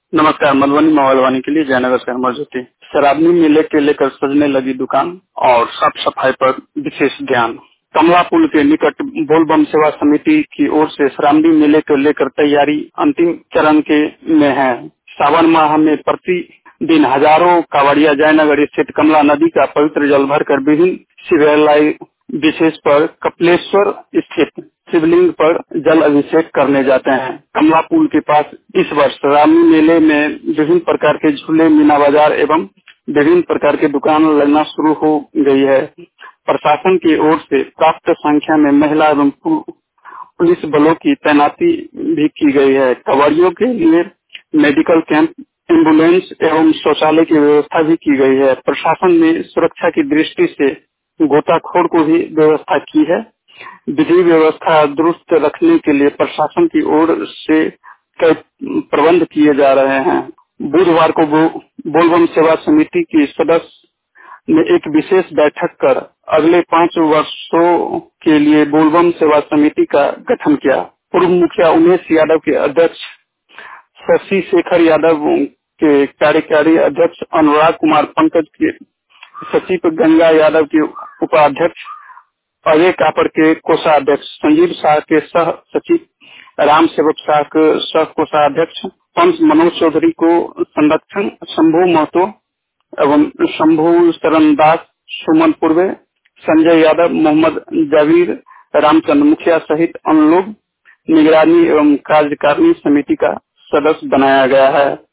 नमस्कार। मधुबनी माहौल वानी के लिए जयनगर से अमर ज्योति। शराबनी मेले के लेकर सजने लगी दुकान और साफ सफाई पर विशेष ध्यान। कमला पुल के निकट बोलबम सेवा समिति की ओर से शराबनी मेले को लेकर तैयारी अंतिम चरण के में है। सावन माह में प्रति दिन हजारों कांवड़िया जयनगर स्थित कमला नदी का पवित्र जल भरकर विभिन्न शिवालय विशेष पर कपिलेश्वर स्थित शिवलिंग पर जल अभिषेक करने जाते हैं। कमला पुल के पास इस वर्ष रामनी मेले में विभिन्न प्रकार के झूले, मीना बाजार एवं विभिन्न प्रकार के दुकान लगना शुरू हो गई है। प्रशासन की ओर से प्राप्त संख्या में महिला एवं पुलिस बलों की तैनाती भी की गई है। कांवड़ियों के लिए मेडिकल कैंप, एम्बुलेंस एवं शौचालय की व्यवस्था भी की गई है। प्रशासन ने सुरक्षा की दृष्टि से गोताखोर को भी व्यवस्था की है। विधि व्यवस्था दुरुस्त रखने के लिए प्रशासन की ओर से कई प्रबंध किए जा रहे हैं। बुधवार को बोलबम सेवा समिति की सदस्य ने एक विशेष बैठक कर अगले 5 वर्षों के लिए बोलबम सेवा समिति का गठन किया। पूर्व मुखिया उमेश यादव के अध्यक्ष, शशि शेखर यादव के कार्यकारी अध्यक्ष, अनुराग कुमार पंकज के सचिव, गंगा यादव के उपाध्यक्ष, अजय कापड़ के कोषाध्यक्ष, संजीव शाह के सह सचिव, राम सेवक शाह के सह कोषाध्यक्ष, पंच मनोज चौधरी को संरक्षण, शंभू महतो एवं शंभू शरण दास, सुमन पूर्वे, संजय यादव, मोहम्मद जावीर, रामचंद्र मुखिया सहित अन्य लोग निगरानी एवं कार्यकारिणी समिति का सदस्य बनाया गया है।